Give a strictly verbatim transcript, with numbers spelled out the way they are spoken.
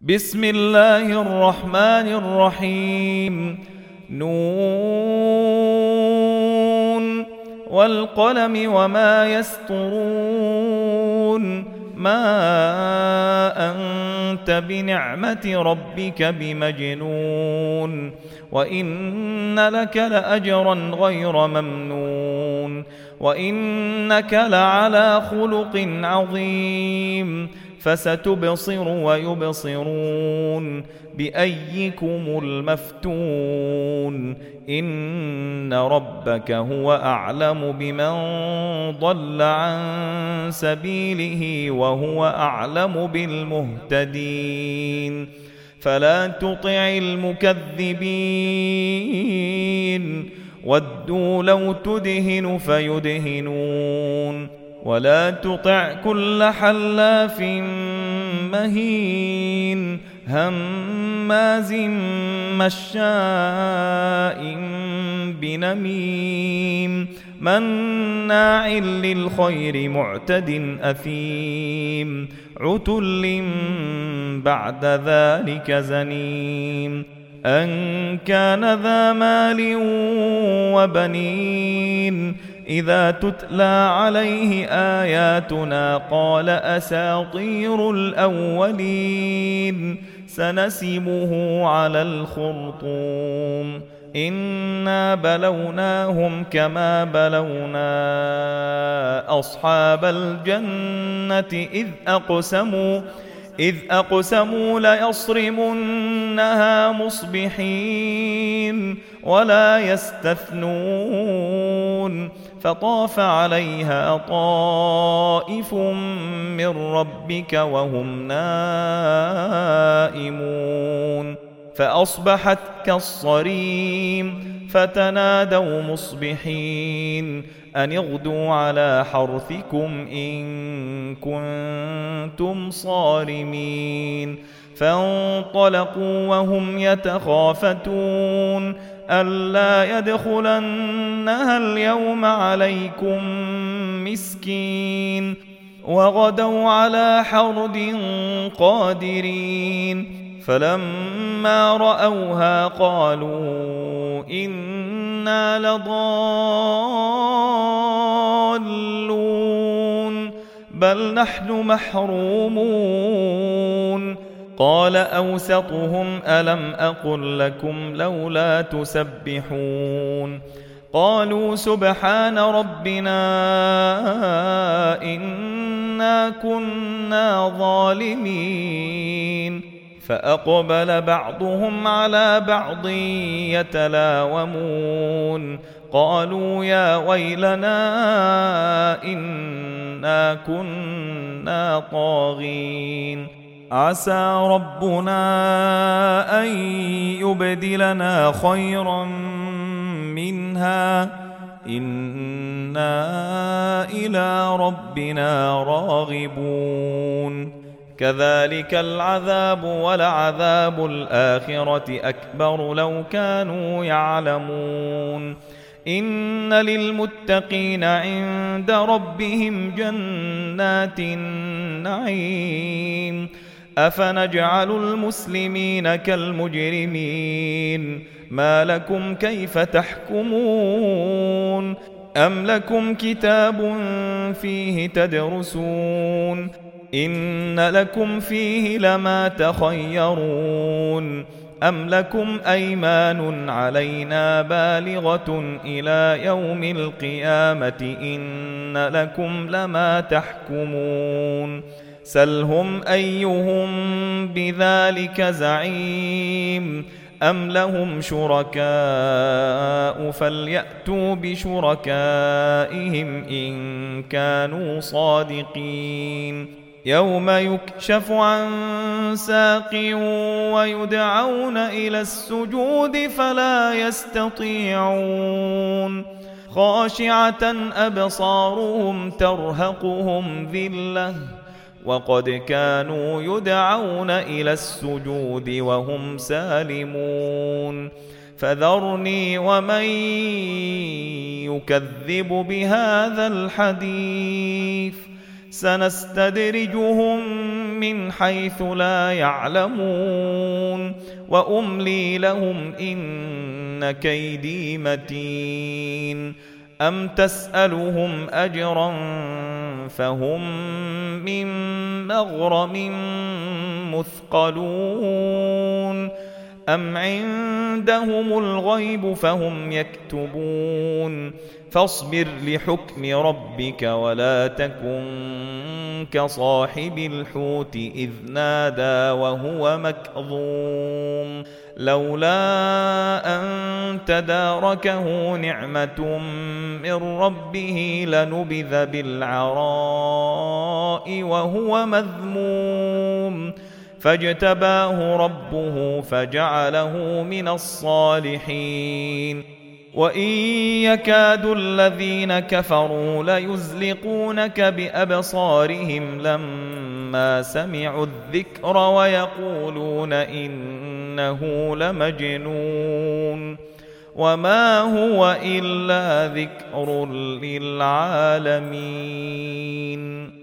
بسم الله الرحمن الرحيم. نون والقلم وما يسطرون. ما أنت بنعمة ربك بمجنون، وإن لك لأجرا غير ممنون، وإنك لعلى خلق عظيم. فستبصر ويبصرون بأيكم المفتون. إن ربك هو أعلم بمن ضل عن سبيله وهو أعلم بالمهتدين. فلا تطع المكذبين، ودوا لو تدهن فيدهنون. ولا تطع كل حلاف مهين هماز مشاء بنميم مناع للخير معتد أثيم عتل بعد ذلك زنيم. أن كان ذا مال وبنين إذا تتلى عليه آياتنا قال أساطير الأولين. سنسمه على الخرطوم. إنا بلوناهم كما بلونا أصحاب الجنة إذ أقسموا إذ أقسموا ليصرمنها مصبحين ولا يستثنون. فطاف عليها طائف من ربك وهم نائمون فأصبحت كالصريم. فتنادوا مصبحين أن اغدوا على حرثكم إن كنتم صارمين. فانطلقوا وهم يتخافتون ألا يدخلنها اليوم عليكم مسكين. وغدوا على حرد قادرين. فلما رأوها قالوا إنا لضالون بل نحن محرومون. قال أوسطهم ألم أقل لكم لولا تسبحون. قالوا سبحان ربنا إنا كنا ظالمين. فأقبل بعضهم على بعض يتلاومون قالوا يا ويلنا إنا كنا طاغين. عسى ربنا أن يبدلنا خيرا منها إنا إلى ربنا راغبون. كذلك العذاب ولعذاب الآخرة أكبر لو كانوا يعلمون. إن للمتقين عند ربهم جنات النعيم. أفنجعل المسلمين كالمجرمين ما لكم كيف تحكمون. أم لكم كتاب فيه تدرسون إن لكم فيه لما تخيرون. أم لكم أيمان علينا بالغة إلى يوم القيامة إن لكم لما تحكمون. سلهم أيهم بذلك زعيم. أم لهم شركاء فليأتوا بشركائهم إن كانوا صادقين. يوم يكشف عن ساق ويدعون إلى السجود فلا يستطيعون. خاشعة أبصارهم ترهقهم ذلة وقد كانوا يدعون إلى السجود وهم سالمون. فذرني ومن يكذب بهذا الحديث سنستدرجهم من حيث لا يعلمون وأملي لهم إن كيدي متين أم تسألهم أجرا فهم من مغرم مثقلون أم عندهم الغيب فهم يكتبون فاصبر لحكم ربك ولا تكن كصاحب الحوت إذ نادى وهو مكظوم لولا أن تداركه نعمة من ربه لنبذ بالعراء وهو مذموم فاجتباه ربه فجعله من الصالحين وإن يكاد الذين كفروا ليزلقونك بأبصارهم لما سمعوا الذكر ويقولون إنه لمجنون وما هو إلا ذكر للعالمين.